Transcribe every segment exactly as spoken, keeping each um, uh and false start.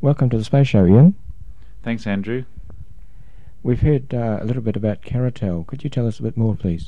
Welcome to the Space Show, Ian. Thanks, Andrew. We've heard uh, a little bit about Caratel. Could you tell us a bit more, please?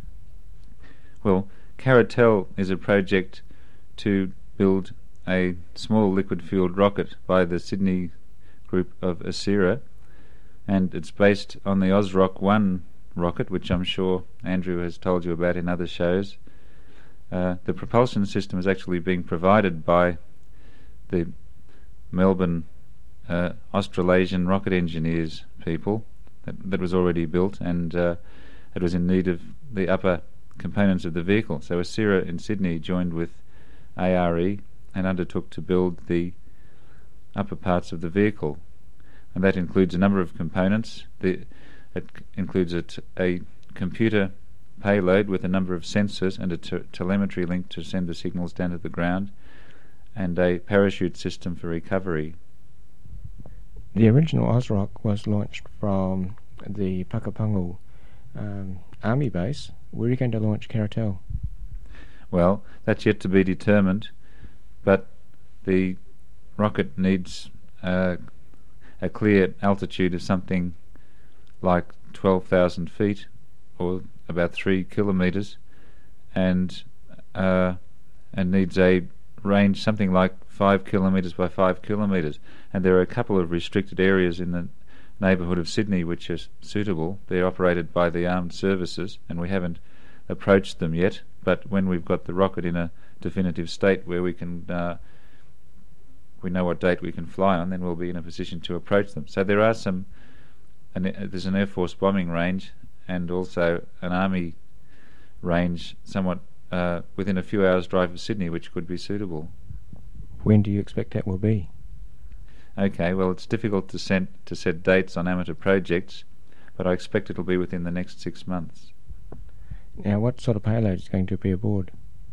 Well, Caratel is a project to build a small liquid-fueled rocket by the Sydney group of ACERA, and it's based on the AusRock one rocket, which I'm sure Andrew has told you about in other shows. Uh, the propulsion system is actually being provided by the Melbourne uh, Australasian rocket engineers people that, that was already built, and uh, it was in need of the upper components of the vehicle. So ACERA in Sydney joined with A R E and undertook to build the upper parts of the vehicle, and that includes a number of components. The, it c- includes a, t- a computer payload with a number of sensors and a t- telemetry link to send the signals down to the ground, and a parachute system for recovery. The original AusRock was launched from the Pukapungu um, Army base. Where are you going to launch Caratel? Well, that's yet to be determined, but the rocket needs uh, a clear altitude of something like twelve thousand feet, or about three kilometres, and uh, and needs a range something like five kilometres by five kilometres. And there are a couple of restricted areas in the neighbourhood of Sydney which are suitable. They're operated by the armed services, and we haven't approached them yet, but when we've got the rocket in a definitive state where we can uh, we know what date we can fly on, then we'll be in a position to approach them. So there are some an, uh, there's an Air Force bombing range and also an Army range somewhat uh, within a few hours drive of Sydney, which could be suitable. When do you expect that will be? Okay, well, it's difficult to set to set dates on amateur projects, but I expect it'll be within the next six months. Now, what sort of payload is going to be aboard?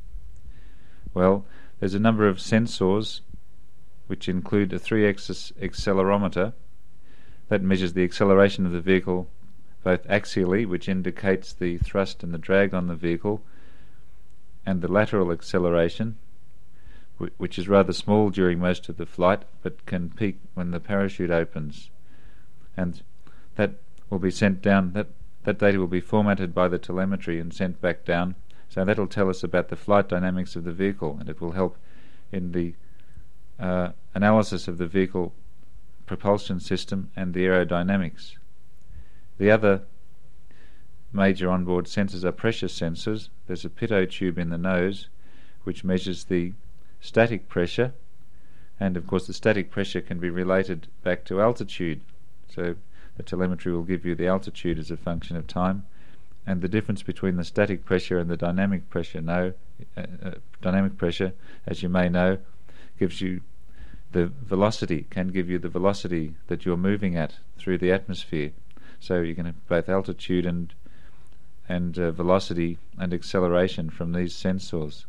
Well, there's a number of sensors which include a three-axis accelerometer that measures the acceleration of the vehicle both axially, which indicates the thrust and the drag on the vehicle, and the lateral acceleration, wh- which is rather small during most of the flight but can peak when the parachute opens. And that will be sent down, that, that data will be formatted by the telemetry and sent back down. So that'll tell us about the flight dynamics of the vehicle, and it will help in the uh, analysis of the vehicle propulsion system and the aerodynamics. The other major onboard sensors are pressure sensors. There's a pitot tube in the nose which measures the static pressure, and of course the static pressure can be related back to altitude. So the telemetry will give you the altitude as a function of time, and the difference between the static pressure and the dynamic pressure know, uh, uh, dynamic pressure, as you may know, gives you the velocity, can give you the velocity that you're moving at through the atmosphere. So you can have both altitude and and uh, velocity and acceleration from these sensors.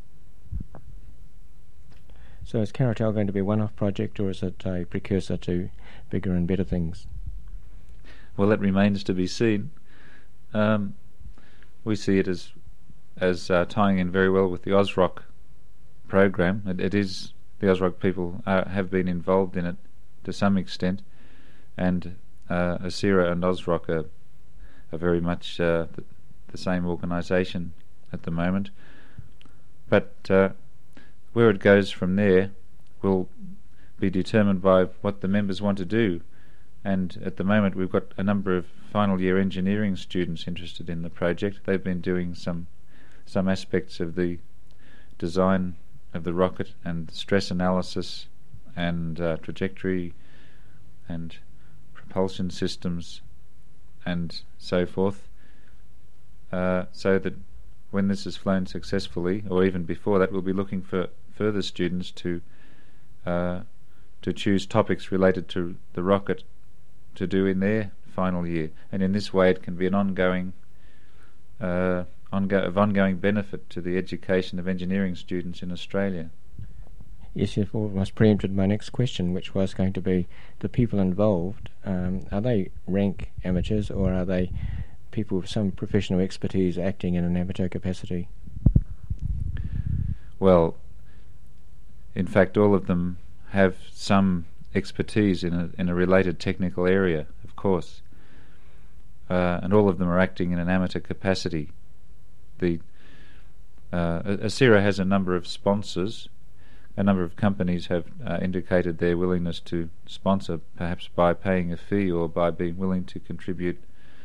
So is Caratel going to be a one-off project, or is it a precursor to bigger and better things? Well, that remains to be seen. Um, we see it as as uh, tying in very well with the AusRock program. It, it is the AusRock people are, have been involved in it to some extent, and uh, ACERA and AusRock are, are very much uh, the, the same organisation at the moment. But uh, where it goes from there will be determined by what the members want to do. And at the moment we've got a number of final year engineering students interested in the project. They've been doing some some aspects of the design of the rocket and stress analysis and uh, trajectory and propulsion systems and so forth, uh, so that when this is flown successfully, or even before that, we'll be looking for further students to uh, to choose topics related to the rocket to do in their final year, and in this way it can be an ongoing uh, ongo- of ongoing benefit to the education of engineering students in Australia. Yes, you've almost preempted my next question, which was going to be the people involved. Um, are they rank amateurs, or are they people with some professional expertise acting in an amateur capacity? Well, in fact, all of them have some expertise in a, in a related technical area, of course. Uh, and all of them are acting in an amateur capacity. The uh, ACERA has a number of sponsors. A number of companies have uh, indicated their willingness to sponsor, perhaps by paying a fee or by being willing to contribute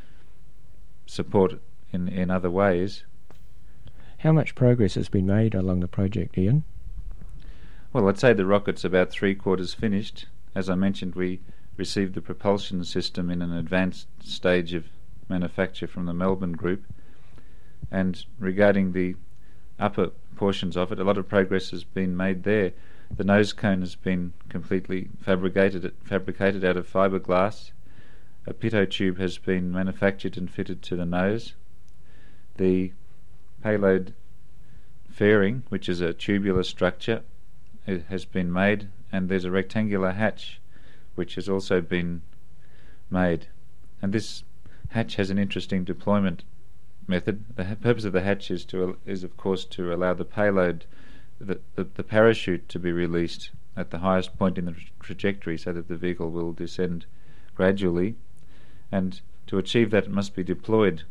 support in, in other ways. How much progress has been made along the project, Ian? Well, I'd say the rocket's about three quarters finished. As I mentioned, we received the propulsion system in an advanced stage of manufacture from the Melbourne group, and regarding the upper portions of it, a lot of progress has been made there. The nose cone has been completely fabricated fabricated out of fiberglass. A pitot tube has been manufactured and fitted to the nose. The payload fairing, which is a tubular structure, it has been made, and there's a rectangular hatch which has also been made. And this hatch has an interesting deployment method. The ha- purpose of the hatch is to is of course to allow the payload, the, the, the parachute, to be released at the highest point in the tra- trajectory so that the vehicle will descend gradually, and to achieve that it must be deployed.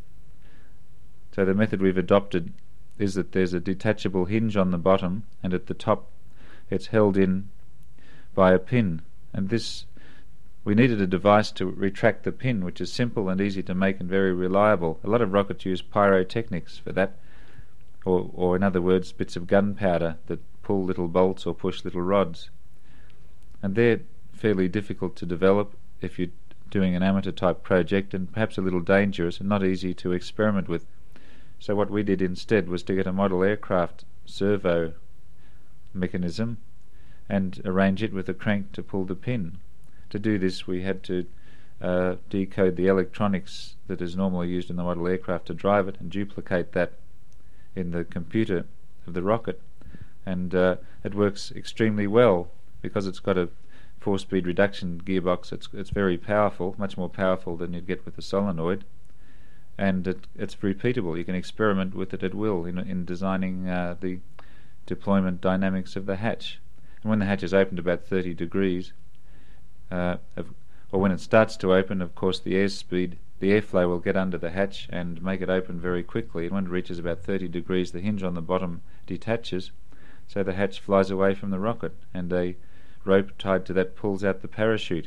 So the method we've adopted is that there's a detachable hinge on the bottom, and at the top it's held in by a pin, and this we needed a device to retract the pin, which is simple and easy to make and very reliable. A lot of rockets use pyrotechnics for that, or, or in other words, bits of gunpowder that pull little bolts or push little rods. And they're fairly difficult to develop if you're doing an amateur type project, and perhaps a little dangerous and not easy to experiment with. So what we did instead was to get a model aircraft servo mechanism and arrange it with a crank to pull the pin. To do this, we had to uh, decode the electronics that is normally used in the model aircraft to drive it and duplicate that in the computer of the rocket. And uh, it works extremely well because it's got a four-speed reduction gearbox. It's it's very powerful, much more powerful than you'd get with a solenoid. And it, it's repeatable. You can experiment with it at will in, in designing uh, the deployment dynamics of the hatch. And when the hatch is opened about thirty degrees, Uh, of, or when it starts to open, of course, the airspeed, the airflow will get under the hatch and make it open very quickly. And when it reaches about thirty degrees, the hinge on the bottom detaches, so the hatch flies away from the rocket, and a rope tied to that pulls out the parachute.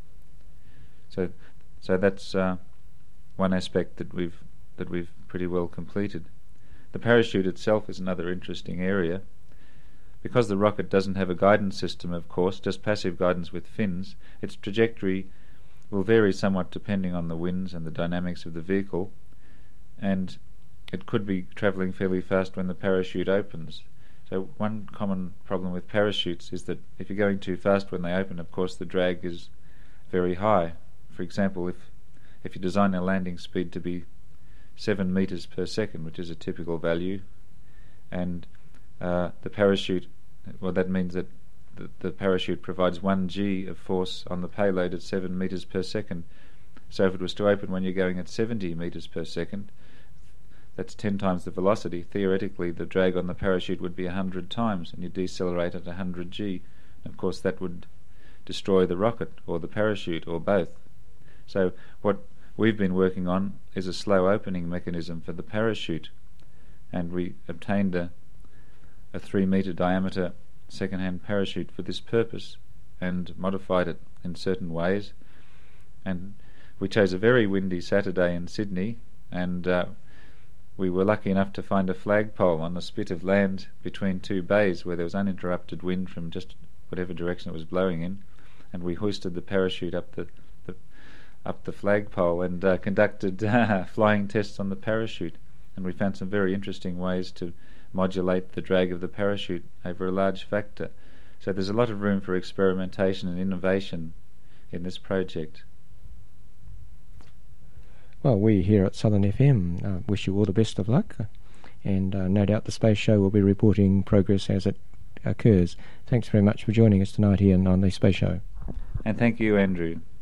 So, so that's uh, one aspect that we've that we've pretty well completed. The parachute itself is another interesting area. Because the rocket doesn't have a guidance system, of course, just passive guidance with fins, its trajectory will vary somewhat depending on the winds and the dynamics of the vehicle, and it could be travelling fairly fast when the parachute opens. So one common problem with parachutes is that if you're going too fast when they open, of course the drag is very high. For example, if if you design a landing speed to be seven metres per second, which is a typical value, and uh, the parachute, well, that means that the, the parachute provides one G of force on the payload at seven metres per second. So if it was to open when you're going at seventy metres per second, that's ten times the velocity. Theoretically, the drag on the parachute would be one hundred times, and you decelerate at one hundred G. And of course, that would destroy the rocket, or the parachute, or both. So what we've been working on is a slow opening mechanism for the parachute, and we obtained a, a three metre diameter second-hand parachute for this purpose, and modified it in certain ways. And we chose a very windy Saturday in Sydney, and uh, we were lucky enough to find a flagpole on a spit of land between two bays where there was uninterrupted wind from just whatever direction it was blowing in, and we hoisted the parachute up the, the up the flagpole and uh, conducted uh, flying tests on the parachute, and we found some very interesting ways to modulate the drag of the parachute over a large factor. So there's a lot of room for experimentation and innovation in this project. Well, we here at Southern F M uh, wish you all the best of luck, and uh, no doubt the Space Show will be reporting progress as it occurs. Thanks very much for joining us tonight, Ian, on the Space Show. And thank you, Andrew.